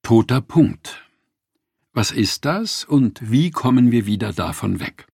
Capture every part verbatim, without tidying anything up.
Toter Punkt. Was ist das und wie kommen wir wieder davon weg?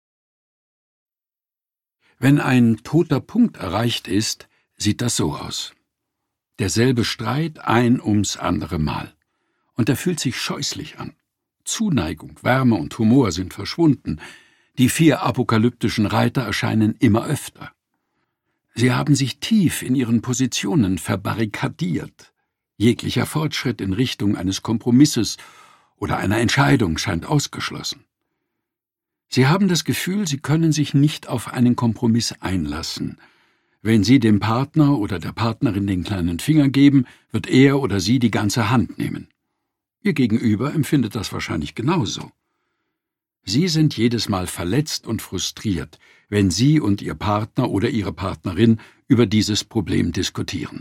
Wenn ein toter Punkt erreicht ist, sieht das so aus. Derselbe Streit ein ums andere Mal. Und er fühlt sich scheußlich an. Zuneigung, Wärme und Humor sind verschwunden. Die vier apokalyptischen Reiter erscheinen immer öfter. Sie haben sich tief in ihren Positionen verbarrikadiert. Jeglicher Fortschritt in Richtung eines Kompromisses oder einer Entscheidung scheint ausgeschlossen. Sie haben das Gefühl, sie können sich nicht auf einen Kompromiss einlassen. Wenn Sie dem Partner oder der Partnerin den kleinen Finger geben, wird er oder sie die ganze Hand nehmen. Ihr Gegenüber empfindet das wahrscheinlich genauso. Sie sind jedes Mal verletzt und frustriert, wenn Sie und Ihr Partner oder Ihre Partnerin über dieses Problem diskutieren.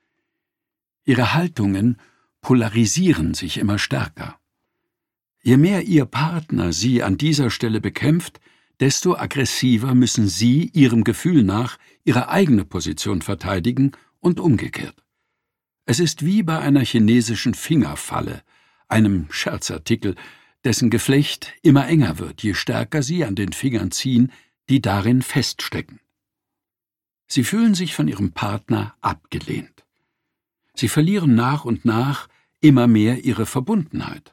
Ihre Haltungen polarisieren sich immer stärker. Je mehr Ihr Partner Sie an dieser Stelle bekämpft, desto aggressiver müssen Sie Ihrem Gefühl nach Ihre eigene Position verteidigen und umgekehrt. Es ist wie bei einer chinesischen Fingerfalle, einem Scherzartikel, dessen Geflecht immer enger wird, je stärker Sie an den Fingern ziehen, die darin feststecken. Sie fühlen sich von Ihrem Partner abgelehnt. Sie verlieren nach und nach immer mehr ihre Verbundenheit.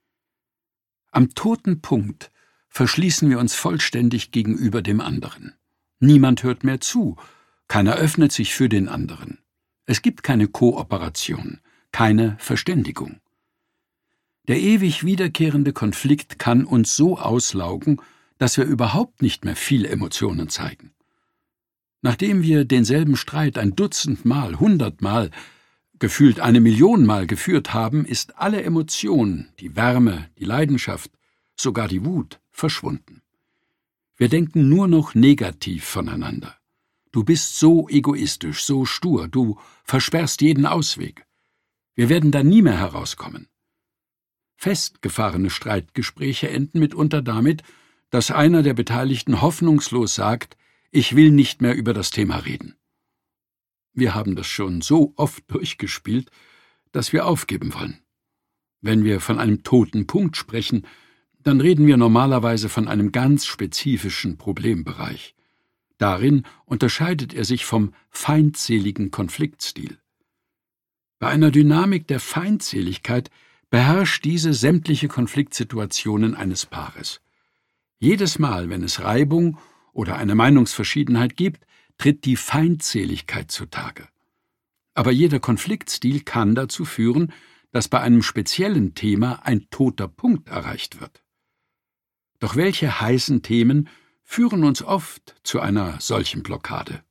Am toten Punkt verschließen wir uns vollständig gegenüber dem anderen. Niemand hört mehr zu, keiner öffnet sich für den anderen. Es gibt keine Kooperation, keine Verständigung. Der ewig wiederkehrende Konflikt kann uns so auslaugen, dass wir überhaupt nicht mehr viel Emotionen zeigen. Nachdem wir denselben Streit ein Dutzend Mal, hundertmal, gefühlt eine Million Mal geführt haben, ist alle Emotion, die Wärme, die Leidenschaft, sogar die Wut, verschwunden. Wir denken nur noch negativ voneinander. Du bist so egoistisch, so stur, du versperrst jeden Ausweg. Wir werden da nie mehr herauskommen. Festgefahrene Streitgespräche enden mitunter damit, dass einer der Beteiligten hoffnungslos sagt, ich will nicht mehr über das Thema reden. Wir haben das schon so oft durchgespielt, dass wir aufgeben wollen. Wenn wir von einem toten Punkt sprechen, dann reden wir normalerweise von einem ganz spezifischen Problembereich. Darin unterscheidet er sich vom feindseligen Konfliktstil. Bei einer Dynamik der Feindseligkeit beherrscht diese sämtliche Konfliktsituationen eines Paares. Jedes Mal, wenn es Reibung oder eine Meinungsverschiedenheit gibt, tritt die Feindseligkeit zutage. Aber jeder Konfliktstil kann dazu führen, dass bei einem speziellen Thema ein toter Punkt erreicht wird. Doch welche heißen Themen führen uns oft zu einer solchen Blockade?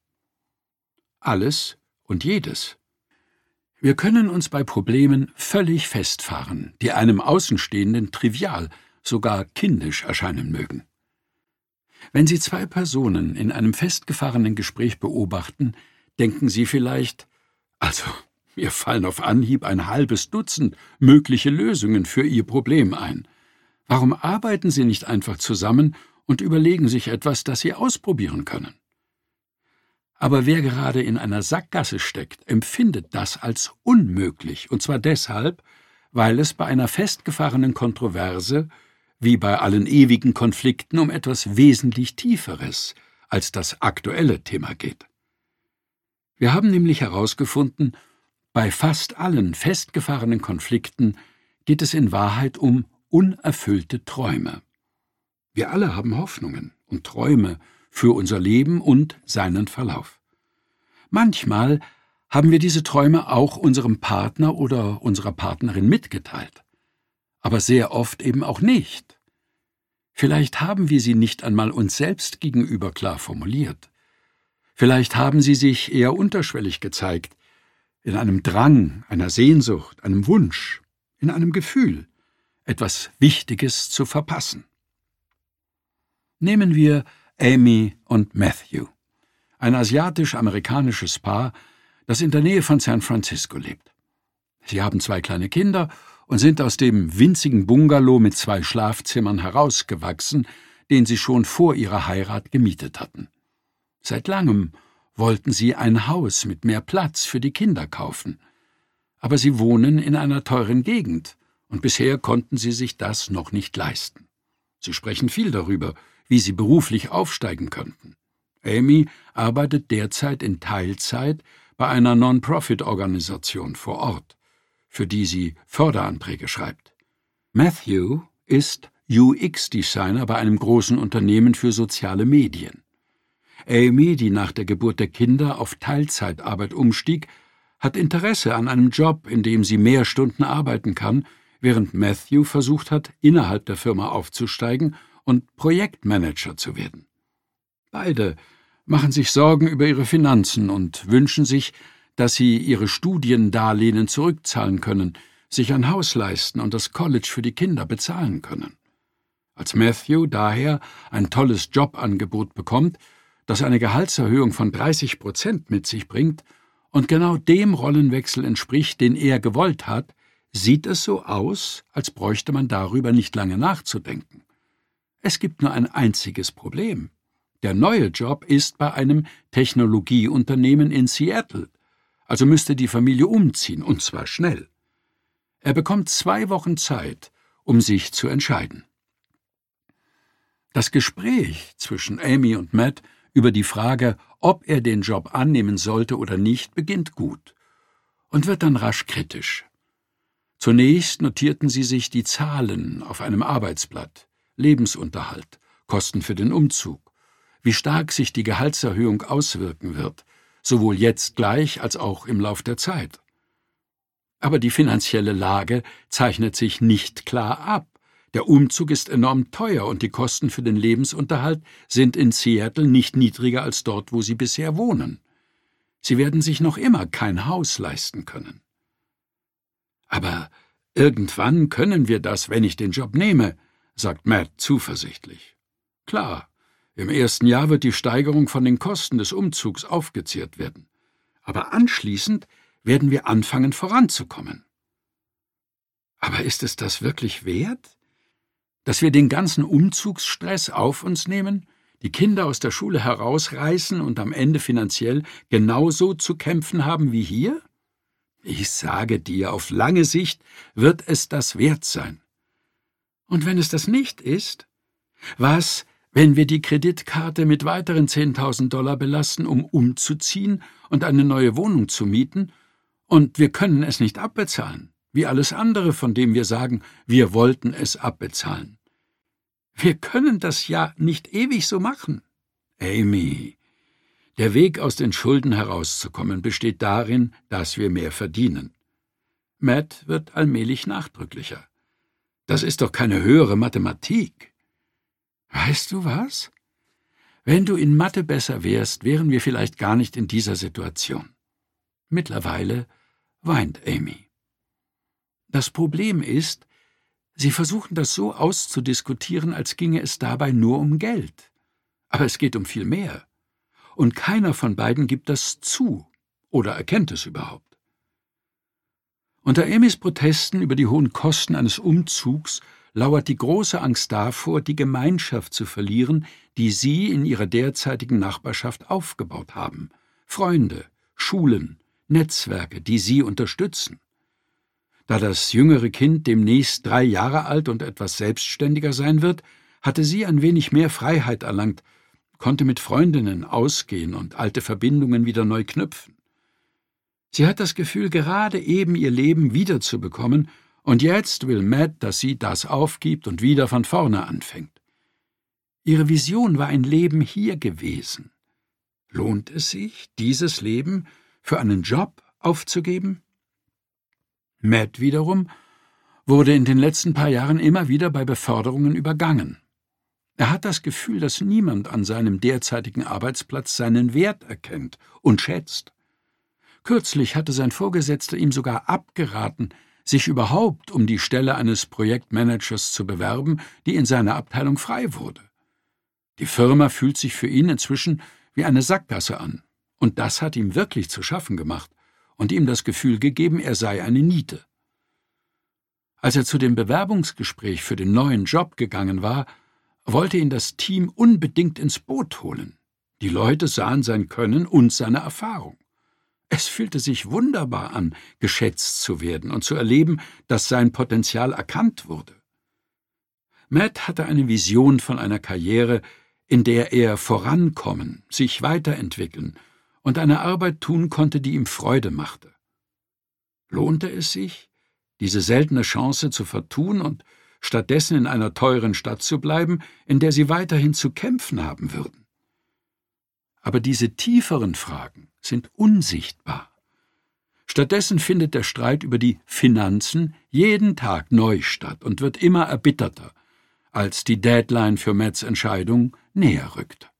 Alles und jedes. Wir können uns bei Problemen völlig festfahren, die einem Außenstehenden trivial, sogar kindisch erscheinen mögen. Wenn Sie zwei Personen in einem festgefahrenen Gespräch beobachten, denken Sie vielleicht, also, mir fallen auf Anhieb ein halbes Dutzend mögliche Lösungen für Ihr Problem ein. Warum arbeiten Sie nicht einfach zusammen und überlegen sich etwas, das Sie ausprobieren können? Aber wer gerade in einer Sackgasse steckt, empfindet das als unmöglich, und zwar deshalb, weil es bei einer festgefahrenen Kontroverse wie bei allen ewigen Konflikten um etwas wesentlich Tieferes als das aktuelle Thema geht. Wir haben nämlich herausgefunden, bei fast allen festgefahrenen Konflikten geht es in Wahrheit um unerfüllte Träume. Wir alle haben Hoffnungen und Träume für unser Leben und seinen Verlauf. Manchmal haben wir diese Träume auch unserem Partner oder unserer Partnerin mitgeteilt. Aber sehr oft eben auch nicht. Vielleicht haben wir sie nicht einmal uns selbst gegenüber klar formuliert. Vielleicht haben sie sich eher unterschwellig gezeigt, in einem Drang, einer Sehnsucht, einem Wunsch, in einem Gefühl, etwas Wichtiges zu verpassen. Nehmen wir Amy und Matthew, ein asiatisch-amerikanisches Paar, das in der Nähe von San Francisco lebt. Sie haben zwei kleine Kinder und sind aus dem winzigen Bungalow mit zwei Schlafzimmern herausgewachsen, den sie schon vor ihrer Heirat gemietet hatten. Seit langem wollten sie ein Haus mit mehr Platz für die Kinder kaufen. Aber sie wohnen in einer teuren Gegend und bisher konnten sie sich das noch nicht leisten. Sie sprechen viel darüber, wie sie beruflich aufsteigen könnten. Amy arbeitet derzeit in Teilzeit bei einer Non-Profit-Organisation vor Ort, für die sie Förderanträge schreibt. Matthew ist U X-Designer bei einem großen Unternehmen für soziale Medien. Amy, die nach der Geburt der Kinder auf Teilzeitarbeit umstieg, hat Interesse an einem Job, in dem sie mehr Stunden arbeiten kann, während Matthew versucht hat, innerhalb der Firma aufzusteigen und Projektmanager zu werden. Beide machen sich Sorgen über ihre Finanzen und wünschen sich, dass sie ihre Studiendarlehen zurückzahlen können, sich ein Haus leisten und das College für die Kinder bezahlen können. Als Matthew daher ein tolles Jobangebot bekommt, das eine Gehaltserhöhung von dreißig Prozent mit sich bringt und genau dem Rollenwechsel entspricht, den er gewollt hat, sieht es so aus, als bräuchte man darüber nicht lange nachzudenken. Es gibt nur ein einziges Problem. Der neue Job ist bei einem Technologieunternehmen in Seattle, also müsste die Familie umziehen, und zwar schnell. Er bekommt zwei Wochen Zeit, um sich zu entscheiden. Das Gespräch zwischen Amy und Matt über die Frage, ob er den Job annehmen sollte oder nicht, beginnt gut und wird dann rasch kritisch. Zunächst notierten sie sich die Zahlen auf einem Arbeitsblatt, Lebensunterhalt, Kosten für den Umzug, wie stark sich die Gehaltserhöhung auswirken wird, sowohl jetzt gleich als auch im Lauf der Zeit. Aber die finanzielle Lage zeichnet sich nicht klar ab. Der Umzug ist enorm teuer und die Kosten für den Lebensunterhalt sind in Seattle nicht niedriger als dort, wo sie bisher wohnen. Sie werden sich noch immer kein Haus leisten können. Aber irgendwann können wir das, wenn ich den Job nehme, sagt Matt zuversichtlich. Klar, im ersten Jahr wird die Steigerung von den Kosten des Umzugs aufgezehrt werden. Aber anschließend werden wir anfangen, voranzukommen. Aber ist es das wirklich wert? Dass wir den ganzen Umzugsstress auf uns nehmen, die Kinder aus der Schule herausreißen und am Ende finanziell genauso zu kämpfen haben wie hier? Ich sage dir, auf lange Sicht wird es das wert sein. Und wenn es das nicht ist, was, wenn wir die Kreditkarte mit weiteren zehntausend Dollar belasten, um umzuziehen und eine neue Wohnung zu mieten, und wir können es nicht abbezahlen, wie alles andere, von dem wir sagen, wir wollten es abbezahlen. Wir können das ja nicht ewig so machen. Amy, der Weg aus den Schulden herauszukommen besteht darin, dass wir mehr verdienen. Matt wird allmählich nachdrücklicher. Das ist doch keine höhere Mathematik. Weißt du was? Wenn du in Mathe besser wärst, wären wir vielleicht gar nicht in dieser Situation. Mittlerweile weint Amy. Das Problem ist, sie versuchen das so auszudiskutieren, als ginge es dabei nur um Geld. Aber es geht um viel mehr. Und keiner von beiden gibt das zu oder erkennt es überhaupt. Unter Amys Protesten über die hohen Kosten eines Umzugs lauert die große Angst davor, die Gemeinschaft zu verlieren, die sie in ihrer derzeitigen Nachbarschaft aufgebaut haben. Freunde, Schulen, Netzwerke, die sie unterstützen. Da das jüngere Kind demnächst drei Jahre alt und etwas selbstständiger sein wird, hatte sie ein wenig mehr Freiheit erlangt, konnte mit Freundinnen ausgehen und alte Verbindungen wieder neu knüpfen. Sie hat das Gefühl, gerade eben ihr Leben wiederzubekommen, und jetzt will Matt, dass sie das aufgibt und wieder von vorne anfängt. Ihre Vision war ein Leben hier gewesen. Lohnt es sich, dieses Leben für einen Job aufzugeben? Matt wiederum wurde in den letzten paar Jahren immer wieder bei Beförderungen übergangen. Er hat das Gefühl, dass niemand an seinem derzeitigen Arbeitsplatz seinen Wert erkennt und schätzt. Kürzlich hatte sein Vorgesetzter ihm sogar abgeraten, sich überhaupt um die Stelle eines Projektmanagers zu bewerben, die in seiner Abteilung frei wurde. Die Firma fühlt sich für ihn inzwischen wie eine Sackgasse an, und das hat ihm wirklich zu schaffen gemacht und ihm das Gefühl gegeben, er sei eine Niete. Als er zu dem Bewerbungsgespräch für den neuen Job gegangen war, wollte ihn das Team unbedingt ins Boot holen. Die Leute sahen sein Können und seine Erfahrung. Es fühlte sich wunderbar an, geschätzt zu werden und zu erleben, dass sein Potenzial erkannt wurde. Matt hatte eine Vision von einer Karriere, in der er vorankommen, sich weiterentwickeln und eine Arbeit tun konnte, die ihm Freude machte. Lohnte es sich, diese seltene Chance zu vertun und stattdessen in einer teuren Stadt zu bleiben, in der sie weiterhin zu kämpfen haben würden? Aber diese tieferen Fragen sind unsichtbar. Stattdessen findet der Streit über die Finanzen jeden Tag neu statt und wird immer erbitterter, als die Deadline für Matts Entscheidung näher rückt.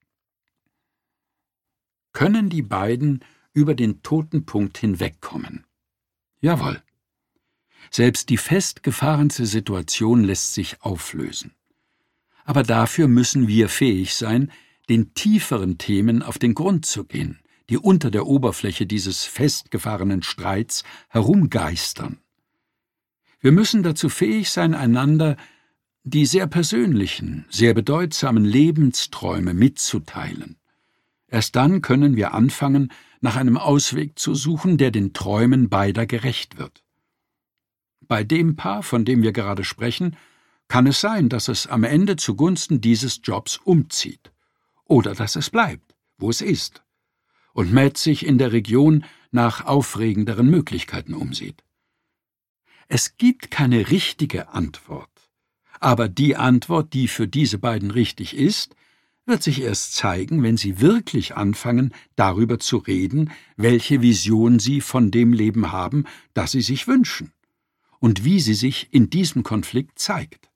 Können die beiden über den toten Punkt hinwegkommen? Jawohl. Selbst die festgefahrenste Situation lässt sich auflösen. Aber dafür müssen wir fähig sein, den tieferen Themen auf den Grund zu gehen, die unter der Oberfläche dieses festgefahrenen Streits herumgeistern. Wir müssen dazu fähig sein, einander die sehr persönlichen, sehr bedeutsamen Lebensträume mitzuteilen. Erst dann können wir anfangen, nach einem Ausweg zu suchen, der den Träumen beider gerecht wird. Bei dem Paar, von dem wir gerade sprechen, kann es sein, dass es am Ende zugunsten dieses Jobs umzieht. Oder dass es bleibt, wo es ist, und Matt sich in der Region nach aufregenderen Möglichkeiten umsieht. Es gibt keine richtige Antwort, aber die Antwort, die für diese beiden richtig ist, wird sich erst zeigen, wenn sie wirklich anfangen, darüber zu reden, welche Vision sie von dem Leben haben, das sie sich wünschen, und wie sie sich in diesem Konflikt zeigt.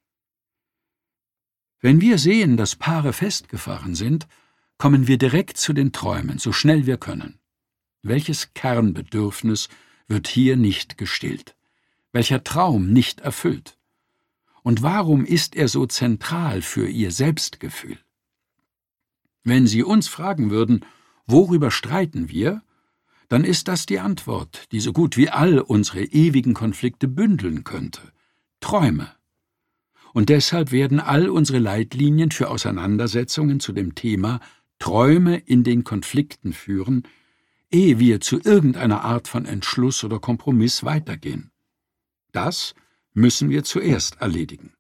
Wenn wir sehen, dass Paare festgefahren sind, kommen wir direkt zu den Träumen, so schnell wir können. Welches Kernbedürfnis wird hier nicht gestillt? Welcher Traum nicht erfüllt? Und warum ist er so zentral für ihr Selbstgefühl? Wenn Sie uns fragen würden, worüber streiten wir, dann ist das die Antwort, die so gut wie all unsere ewigen Konflikte bündeln könnte: Träume. Und deshalb werden all unsere Leitlinien für Auseinandersetzungen zu dem Thema Träume in den Konflikten führen, ehe wir zu irgendeiner Art von Entschluss oder Kompromiss weitergehen. Das müssen wir zuerst erledigen.